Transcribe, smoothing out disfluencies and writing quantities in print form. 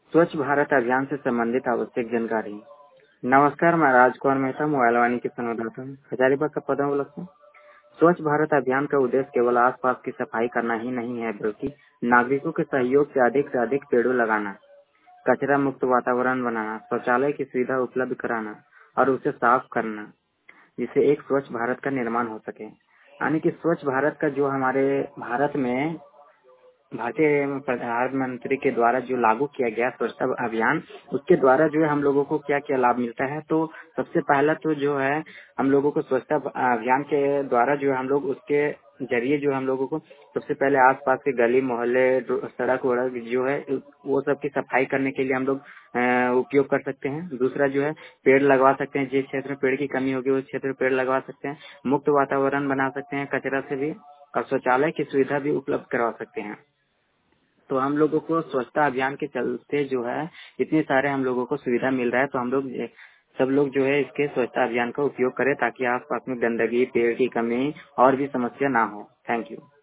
स्वच्छ भारत अभियान से संबंधित आवश्यक जानकारी। नमस्कार, मैं राजकुमार मेहता मोबाइल वाणी की संवाददाता हूँ। हजारीबाग का पदम लगता है। स्वच्छ भारत अभियान का उद्देश्य केवल आसपास की सफाई करना ही नहीं है, बल्कि नागरिकों के सहयोग से अधिक पेड़ों लगाना, कचरा मुक्त वातावरण बनाना, शौचालय की सुविधा उपलब्ध कराना और उसे साफ करना, जिससे एक स्वच्छ भारत का निर्माण हो सके। यानी कि स्वच्छ भारत का जो हमारे भारत में भारतीय प्रधानमंत्री के द्वारा जो लागू किया गया स्वच्छता अभियान, उसके द्वारा जो है हम लोगों को क्या क्या लाभ मिलता है। तो सबसे पहला तो जो है हम लोगों को स्वच्छता अभियान के द्वारा जो है हम लोग उसके जरिए जो हम लोगों को सबसे पहले आसपास के गली मोहल्ले सड़क वड़क जो है वो सब की सफाई करने के लिए हम लोग उपयोग कर सकते हैं। दूसरा जो है पेड़ लगवा सकते हैं, जिस क्षेत्र में पेड़ की कमी होगी उस क्षेत्र में पेड़ लगवा सकते हैं। मुक्त वातावरण बना सकते हैं कचरा से भी, और शौचालय की सुविधा भी उपलब्ध करवा सकते हैं। तो हम लोगों को स्वच्छता अभियान के चलते जो है इतने सारे हम लोगों को सुविधा मिल रहा है। तो हम लोग सब लोग जो है इसके स्वच्छता अभियान का उपयोग करें, ताकि आसपास में गंदगी, पेड़ की कमी और भी समस्या ना हो। Thank you.